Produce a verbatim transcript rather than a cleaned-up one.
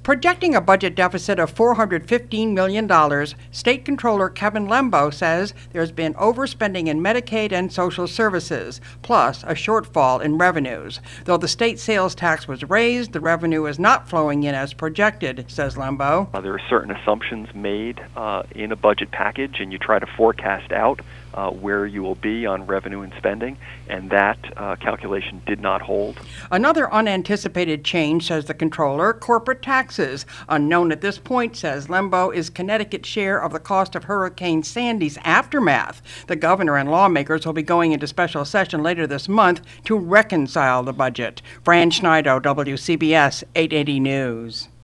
Projecting a budget deficit of four hundred fifteen million dollars, State Controller Kevin Lembo says there's been overspending in Medicaid and social services, plus a shortfall in revenues. Though the state sales tax was raised, the revenue is not flowing in as projected, says Lembo. Uh, there are certain assumptions made uh, in a budget package, and you try to forecast out uh, where you will be on revenue and spending, and that uh, calculation did not hold. Another unanticipated change, says the Controller, corporate taxes. Unknown at this point, says Lembo, is Connecticut's share of the cost of Hurricane Sandy's aftermath. The governor and lawmakers will be going into special session later this month to reconcile the budget. Fran Schneider, W C B S eight eighty News.